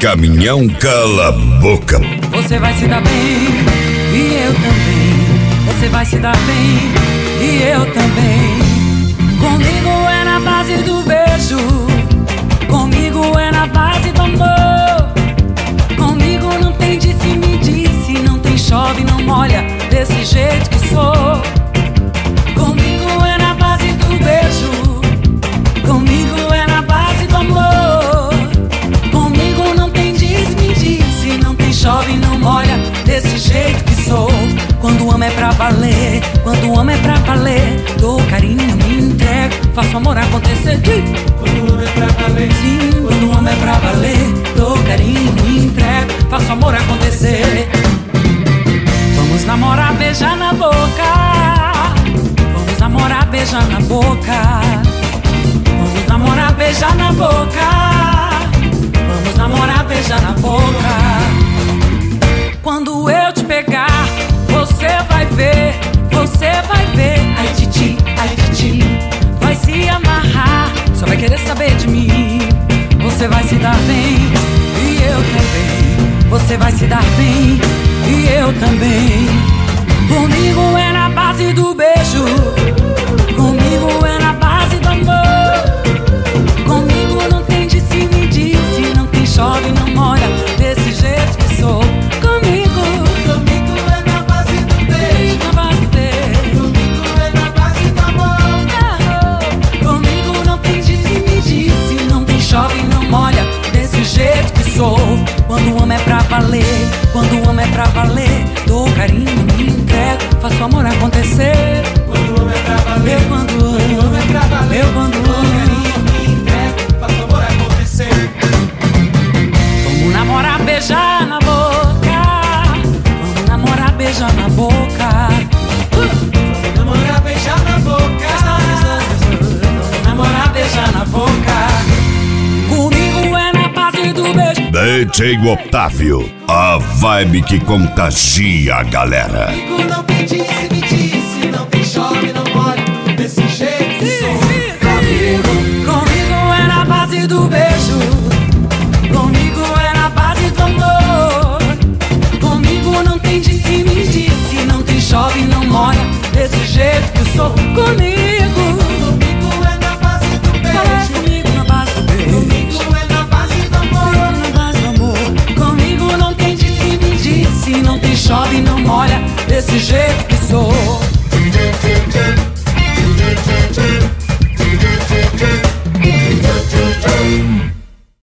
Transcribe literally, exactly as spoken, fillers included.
Caminhão Cala Boca. Você vai se dar bem e eu também. Você vai se dar bem e eu também. Comigo é na base do beijo, comigo é na base do amor. Comigo não tem disse-me disse, não tem chove, não molha, desse jeito que sou. Comigo é na base do beijo, comigo é na base do amor. Comigo não tem disse-me disse, não tem chove, não molha, desse jeito que sou. Quando amo é pra valer, quando amo é pra valer, dou carinho, me entrego, faço amor acontecer. Quando amo é pra valer, sim, quando amo é pra valer, dou carinho, me entrego, faço amor acontecer. Vamos namorar, beijar na boca. Vamos namorar, beijar na boca. Vamos namorar, beijar na boca. Vamos namorar, beijar na boca. Quando eu te pegar, você vai ver, você vai ver. Ai titi, ai titi, vai se amarrar, só vai querer saber de mim. Você vai se dar bem e eu também. Você vai se dar bem e eu também. Comigo é na base do beijo, comigo é na base do amor. Comigo não tem disse-me disse, não tem chove, não molha, desse jeito que sou. Comigo, comigo é na base do beijo, na base do beijo. comigo é na base do amor. Comigo não tem disse-me disse, não tem chove, não molha, desse jeito que sou. Quando amo é pra valer, quando amo é pra valer, dou carinho, me entrego, faço amor acontecer. Quando amo é pra valer, Eu quando amo, amo é pra valer, eu quando dou amo. carinho, me entrego, faço amor acontecer. Vamos namorar, beijar na boca. Vamos namorar, beijar na boca. Vamos namorar, beijar na boca. Vamos namorar, beijar na boca. Comigo é na base do beijo. D J Otávio, a vibe que contagia a galera. Comigo não tem disse-me disse, não tem chove, não molha, desse jeito que sou. Comigo, comigo é na base do beijo, comigo é na base do amor. Comigo não tem disse-me disse, não tem chove, não molha, desse jeito que sou. Comigo, Comigo é na base do fala beijo, comigo na base do beijo. comigo é na base do amor. Fica na base do amor. Comigo não tem disse-me disse, não tem chove, não molha, desse jeito que sou.